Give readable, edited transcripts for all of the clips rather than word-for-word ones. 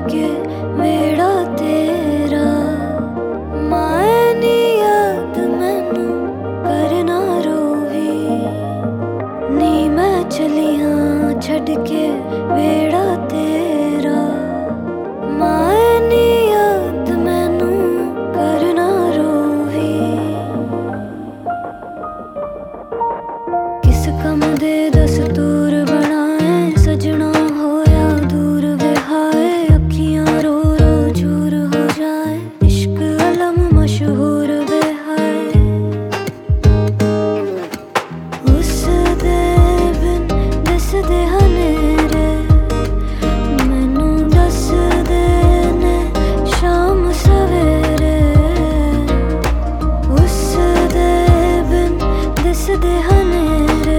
के वेड़ा तेरा माए नी याद मैनू करना रोवी नी मैं चलियां छड़ के वेड़ा तेरा माए नी याद मैनू करना रोवी किस कम दे दस्तूर बनाए सजना होया दूर बेहाए अखियां रो रो चूर हो जाए इश्क अलम मशहूर बेहाए उस दे बिन दिस दे हनेरे मैनू दस दे ने शाम सवेरे उस दे बिन दिस दे हनेरे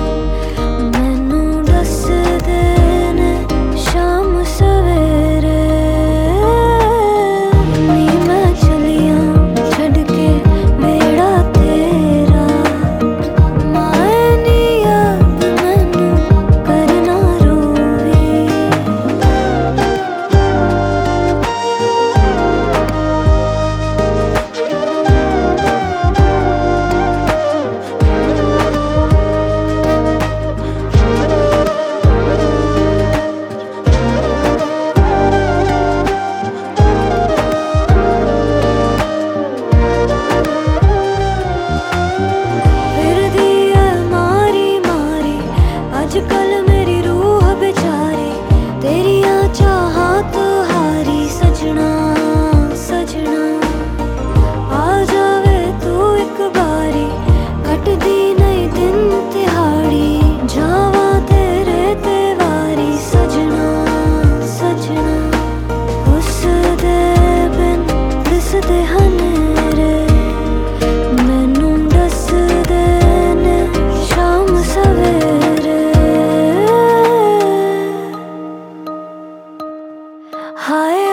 आजकल मेरी रूह बेचारी तेरिया चाहा तो हारी सजना सजना आ जावे तू एक बारी कट दी नहीं दिन तिहाड़ी जावा तेरे ते वारी सजना सजना उस दे बिन दिस दे हनेरे मैनू दस दे ने शाम सवेरे हाय